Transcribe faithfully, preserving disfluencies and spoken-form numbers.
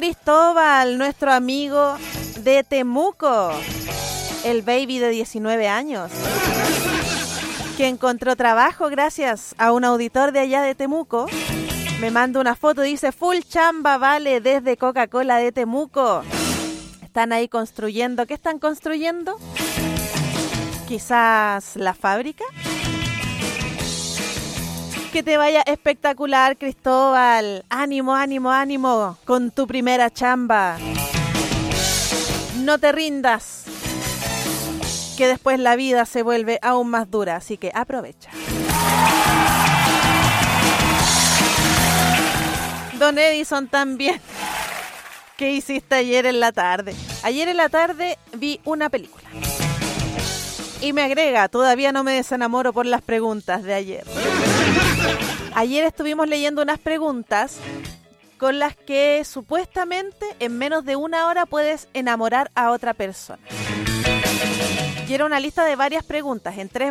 Cristóbal, nuestro amigo de Temuco, el baby de diecinueve años, que encontró trabajo gracias a un auditor de allá de Temuco. Me manda una foto, dice, full chamba, vale, desde Coca-Cola de Temuco. Están ahí construyendo. ¿Qué están construyendo? Quizás la fábrica. Que te vaya espectacular, Cristóbal. Ánimo, ánimo, ánimo con tu primera chamba. No te rindas, que después la vida se vuelve aún más dura, así que aprovecha. Don Edison también. ¿Qué hiciste ayer en la tarde? Ayer en la tarde vi una película. Y me agrega, todavía no me desenamoro por las preguntas de ayer. Ayer estuvimos leyendo unas preguntas con las que supuestamente en menos de una hora puedes enamorar a otra persona. Y era una lista de varias preguntas en tres